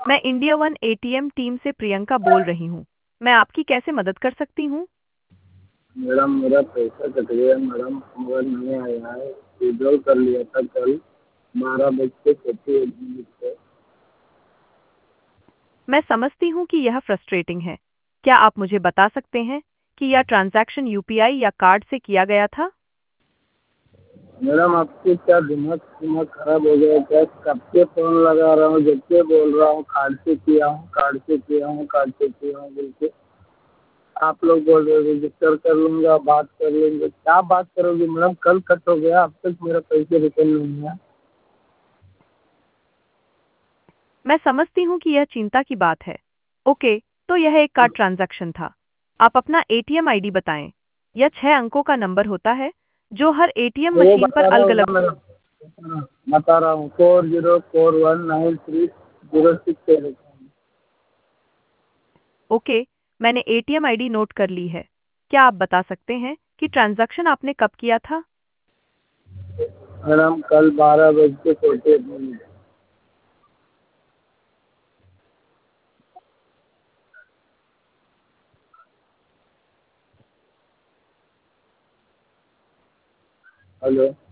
मैं India one ATM team से प्रियंका बोल रही हूँ। मैं आपकी कैसे मदद कर सकती हूँ? मैडम मेरा पैसा कट गया मैडम, मगर नहीं आया है। विड्रॉल कर लिया था कल 12:41 पे। मैं समझती हूँ कि यह फ्रस्ट्रेटिंग है। क्या आप मुझे बता सकते हैं कि यह ट्रांजैक्शन यूपीआई या कार्ड से किया गया था? मैडम आपके क्या दिमाग दिमाग खराब हो गया क्या? कब से फ़ोन लगा रहा हूँ, जब से बोल रहा हूँ कार्ड से किया हूँ, कार्ड से किया हूँ, कार्ड से किया हूँ बोल के। आप लोग बोल रहे हो रजिस्टर कर लूँगा, बात कर लेंगे। क्या बात करोगे मैडम? कल कट हो गया, अब तक मेरा पैसे रिटर्न नहीं है। मैं समझती हूँ कि यह चिंता की बात है। ओके, तो यह एक कार्ड ट्रांजैक्शन था। आप अपना एटीएम आईडी बताएं। यह 6 अंकों का नंबर होता है जो हर एटीएम वो मशीन पर बता रहा हूँ अलग-अलग। ना मैडम, बता रहा हूँ 40419306। ओके, मैंने एटीएम आईडी नोट कर ली है। क्या आप बता सकते हैं कि ट्रांजैक्शन आपने कब किया था? मैडम कल 12:48। हेलो।